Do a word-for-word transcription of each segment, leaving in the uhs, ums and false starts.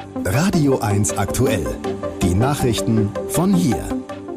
Radio eins aktuell. Die Nachrichten von hier.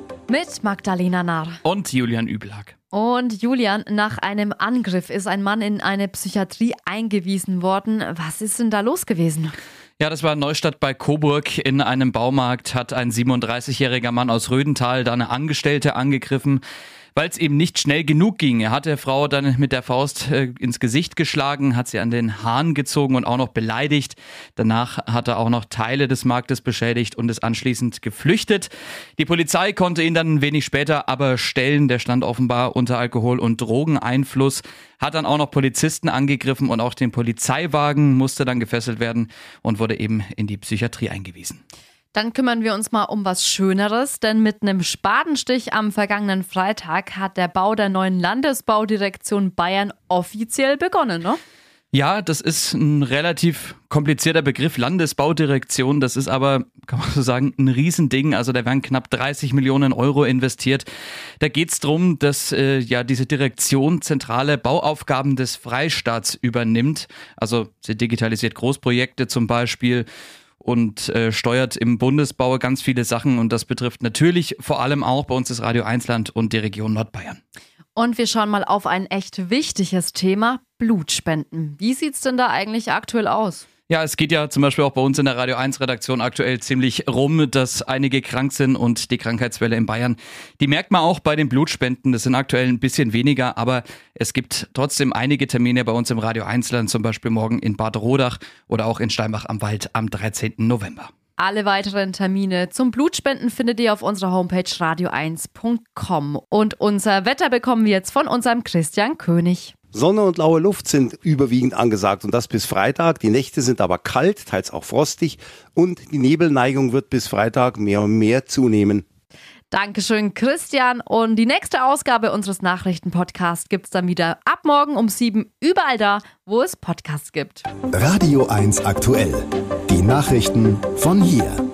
Mit Magdalena Narr. Und Julian Übelhack. Und Julian, nach einem Angriff ist ein Mann in eine Psychiatrie eingewiesen worden. Was ist denn da los gewesen? Ja, das war in Neustadt bei Coburg. In einem Baumarkt hat ein siebenunddreißigjähriger Mann aus Rödental da eine Angestellte angegriffen, weil es eben nicht schnell genug ging. Er hat der Frau dann mit der Faust äh, ins Gesicht geschlagen, hat sie an den Haaren gezogen und auch noch beleidigt. Danach hat er auch noch Teile des Marktes beschädigt und ist anschließend geflüchtet. Die Polizei konnte ihn dann ein wenig später aber stellen. Der stand offenbar unter Alkohol- und Drogeneinfluss. Hat dann auch noch Polizisten angegriffen und auch den Polizeiwagen musste dann gefesselt werden und wurde eben in die Psychiatrie eingewiesen. Dann kümmern wir uns mal um was Schöneres, denn mit einem Spatenstich am vergangenen Freitag hat der Bau der neuen Landesbaudirektion Bayern offiziell begonnen, ne? Ja, das ist ein relativ komplizierter Begriff, Landesbaudirektion. Das ist aber, kann man so sagen, ein Riesending. Also da werden knapp dreißig Millionen Euro investiert. Da geht es darum, dass äh, ja diese Direktion zentrale Bauaufgaben des Freistaats übernimmt. Also sie digitalisiert Großprojekte zum Beispiel und äh, steuert im Bundesbau ganz viele Sachen. Und das betrifft natürlich vor allem auch bei uns das Radio eins Land und die Region Nordbayern. Und wir schauen mal auf ein echt wichtiges Thema, Blutspenden. Wie sieht's denn da eigentlich aktuell aus? Ja, es geht ja zum Beispiel auch bei uns in der Radio eins Redaktion aktuell ziemlich rum, dass einige krank sind und die Krankheitswelle in Bayern, die merkt man auch bei den Blutspenden. Das sind aktuell ein bisschen weniger, aber es gibt trotzdem einige Termine bei uns im Radio eins Land, zum Beispiel morgen in Bad Rodach oder auch in Steinbach am Wald am dreizehnten November. Alle weiteren Termine zum Blutspenden findet ihr auf unserer Homepage radio eins punkt com. Und unser Wetter bekommen wir jetzt von unserem Christian König. Sonne und laue Luft sind überwiegend angesagt und das bis Freitag. Die Nächte sind aber kalt, teils auch frostig und die Nebelneigung wird bis Freitag mehr und mehr zunehmen. Dankeschön, Christian. Und die nächste Ausgabe unseres Nachrichtenpodcasts gibt es dann wieder ab morgen um sieben überall da, wo es Podcasts gibt. Radio eins aktuell. Die Nachrichten von hier.